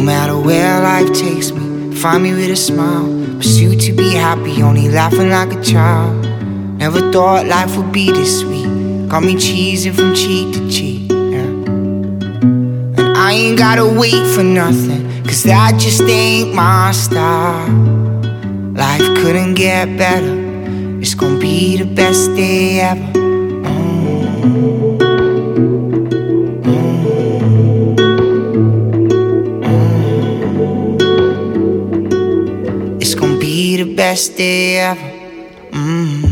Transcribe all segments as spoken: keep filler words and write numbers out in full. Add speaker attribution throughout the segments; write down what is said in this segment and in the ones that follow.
Speaker 1: matter where life takes me, find me with a smile. Pursue to be happy, only laughing like a child. Never thought life would be this sweet. Got me cheesing from cheek to cheek, yeah. And I ain't gotta wait for nothing, cause that just ain't my style. Life couldn't get better, it's gonna be the best day ever. mm. It's gonna be the best day ever. Mm.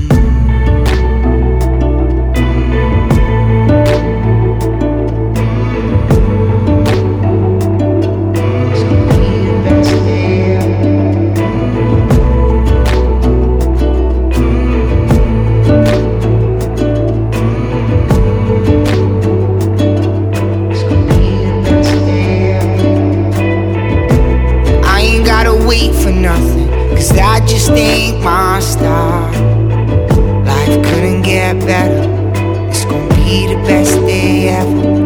Speaker 1: Wait for nothing, cause that just ain't my style. Life couldn't get better, it's gonna be the best day ever.